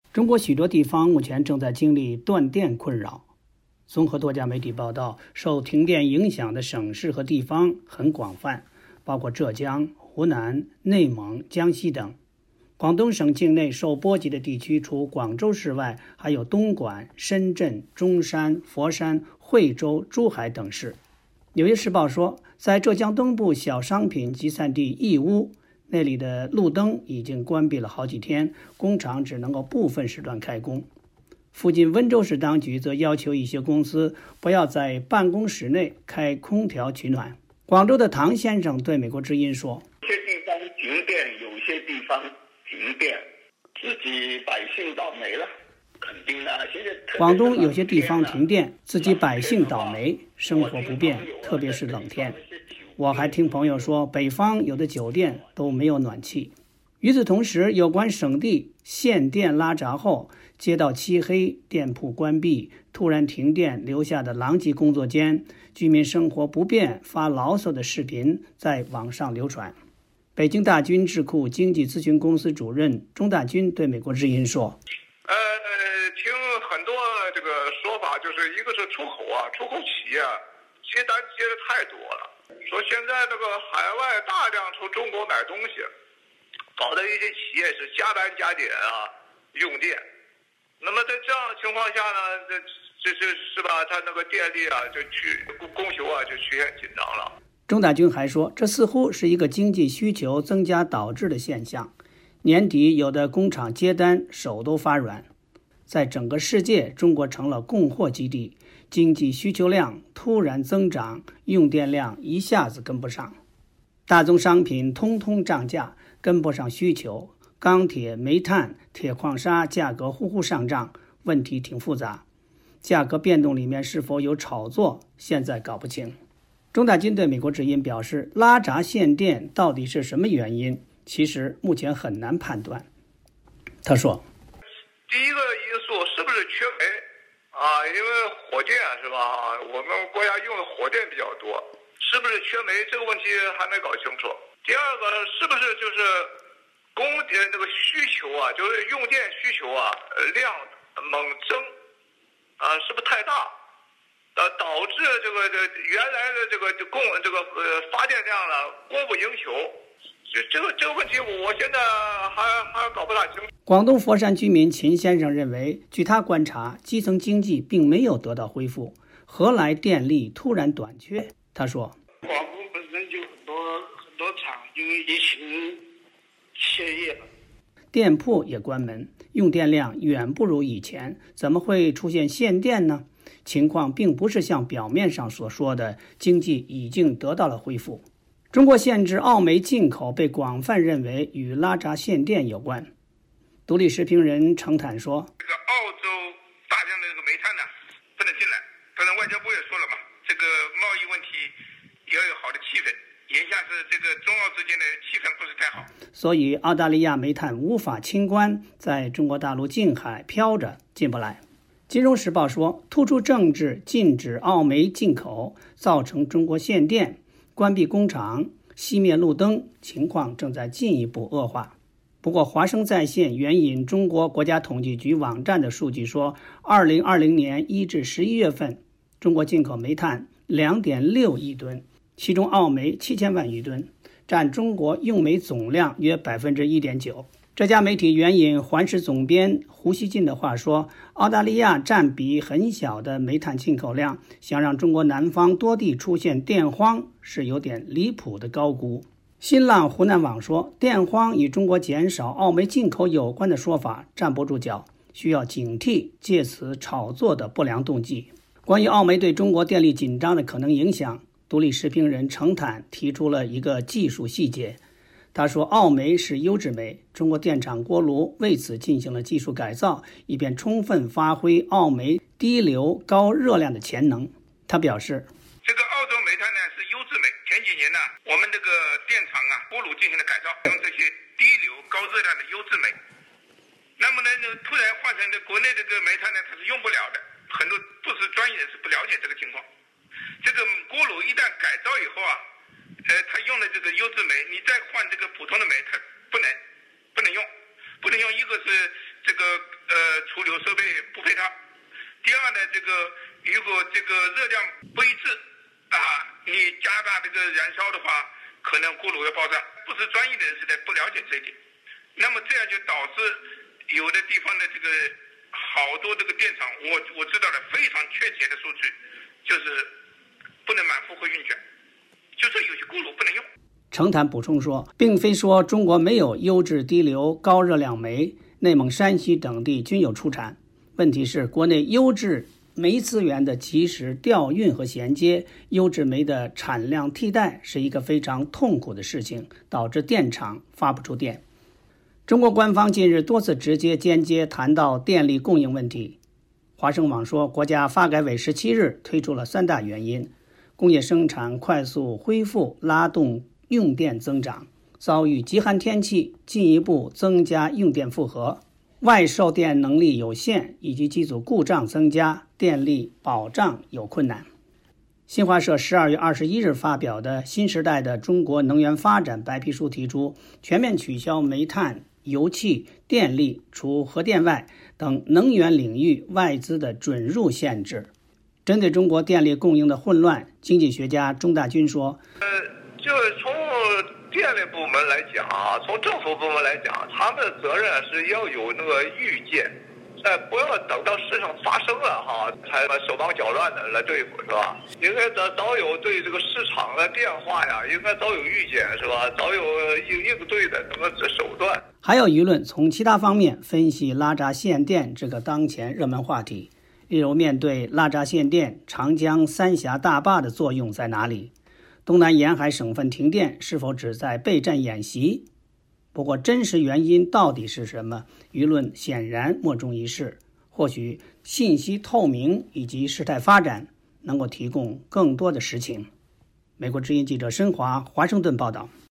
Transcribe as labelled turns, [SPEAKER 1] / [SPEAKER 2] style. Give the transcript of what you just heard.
[SPEAKER 1] 中国许多地方目前正在经历断电困扰。综合多家媒体报道，受停电影响的省市和地方很广泛，包括浙江、湖南、内蒙、江西等。广东省境内受波及的地区除广州市外，还有东莞、深圳、中山、佛山、惠州、珠海等市。纽约时报说，在浙江东部小商品集散地义乌，那里的路灯已经关闭了好几天，工厂只能够部分时段开工。附近温州市当局则要求一些公司不要在办公室内开空调取暖。广州的唐先生对美国之音说，
[SPEAKER 2] 有些地方停电，有些地方停电，自己百姓倒霉了，肯定的。现在
[SPEAKER 1] 广东有些地方停电，自己百姓倒霉，生活不便，特别是冷天。我还听朋友说，北方有的酒店都没有暖气。与此同时，有关省地限电拉闸后，街道漆黑，店铺关闭，突然停电留下的狼藉工作间，居民生活不便发牢骚的视频在网上流传。北京大军智库经济咨询公司主任钟大军对美国之音说，
[SPEAKER 3] 听很多这个说法，就是一个是出口企业接单接的太多了，说现在这个海外大量从中国买东西，搞得一些企业是加班加点用电。那么在这样的情况下呢，这是吧？他那个电力供求就出现紧张了。
[SPEAKER 1] 钟大军还说，这似乎是一个经济需求增加导致的现象。年底有的工厂接单手都发软。在整个世界，中国成了供货基地，经济需求量突然增长，用电量一下子跟不上，大宗商品通通涨价，跟不上需求。钢铁、煤炭、铁矿砂价格呼呼上涨，问题挺复杂。价格变动里面是否有炒作，现在搞不清。钟大军对美国之音表示，拉闸限电到底是什么原因？其实目前很难判断。他说，
[SPEAKER 3] 第一个因素是不是缺煤因为火电是吧？我们国家用的火电比较多，是不是缺煤这个问题还没搞清楚。第二个是不是就是这个需求就是用电需求量猛增是不是太大导致原来的发电量供不应求。这个问题我现在还搞不大清楚。
[SPEAKER 1] 广东佛山居民秦先生认为，据他观察，基层经济并没有得到恢复，何来电力突然短缺？他说，
[SPEAKER 4] 广东本身就很多厂因为疫情歇业了，
[SPEAKER 1] 店铺也关门，用电量远不如以前，怎么会出现限电呢？情况并不是像表面上所说的经济已经得到了恢复。中国限制澳煤进口被广泛认为与拉闸限电有关。独立时评人程坦说，
[SPEAKER 3] 这个澳洲大量的煤炭不能进来，当然外交部也说了嘛，这个贸易问题也要有好的气氛，眼下是这个中澳之间的气氛不是太好，
[SPEAKER 1] 所以澳大利亚煤炭无法清关，在中国大陆近海飘着进不来。金融时报说，突出政治禁止澳煤进口，造成中国限电，关闭工厂，熄灭路灯，情况正在进一步恶化。不过华声在线援引中国国家统计局网站的数据说，2020年1至11月份，中国进口煤炭 2.6 亿吨，其中澳煤7000万余吨，占中国用煤总量约 1.9%。这家媒体援引环视总编胡锡进的话说，澳大利亚占比很小的煤炭进口量，想让中国南方多地出现电荒是有点离谱的高估。新浪湖南网说，电荒与中国减少澳煤进口有关的说法站不住脚，需要警惕借此炒作的不良动机。关于澳煤对中国电力紧张的可能影响，独立时评人程坦提出了一个技术细节。他说，澳煤是优质煤，中国电厂锅炉为此进行了技术改造，以便充分发挥澳煤低硫高热量的潜能。他表示，
[SPEAKER 3] 这个澳洲煤炭是优质煤，前几年我们这个电厂锅炉进行了改造，用这些低硫高热量的优质煤。那么呢，突然换成国内这个煤炭它是用不了的，很多不是专业人士不了解这个情况。这个锅炉一旦改造以后它用了这个优质煤，你再换这个普通的煤，它不能用。一个是这个物流设备不配套。第二呢，如果热量不一致你加大这个燃烧的话，可能锅炉要爆炸。不是专业的人士不了解这一点，那么这样就导致有的地方的好多电厂，我知道的非常确切的数据，就是不能满负荷运转，就说有些锅炉不能用。
[SPEAKER 1] 程坦补充说，并非说中国没有优质低硫高热量煤，内蒙、山西等地均有出产。问题是国内优质煤资源的及时调运和衔接，优质煤的产量替代是一个非常痛苦的事情，导致电厂发不出电。中国官方近日多次直接间接谈到电力供应问题。华盛网说，国家发改委17日推出了3大原因：工业生产快速恢复拉动用电增长，遭遇极寒天气进一步增加用电负荷，外售电能力有限，以及机组故障增加，电力保障有困难。新华社12月21日发表的《新时代的中国能源发展白皮书》提出，全面取消煤炭、油气、电力除核电外等能源领域外资的准入限制。针对中国电力供应的混乱，经济学家钟大军说，
[SPEAKER 3] 就是从电力部门来讲从政府部门来讲，他们的责任是要有预见，不要等到事情发生了才手忙脚乱的来对付，是吧？应该早有对这个市场的变化应该早有预见，是吧？早有应对的手段。
[SPEAKER 1] 还有舆论从其他方面分析拉闸限电这个当前热门话题，例如面对拉闸限电，长江三峡大坝的作用在哪里？东南沿海省份停电是否只在备战演习？不过真实原因到底是什么？舆论显然莫衷一是。或许信息透明以及事态发展能够提供更多的实情。美国之音记者申华华盛顿报道。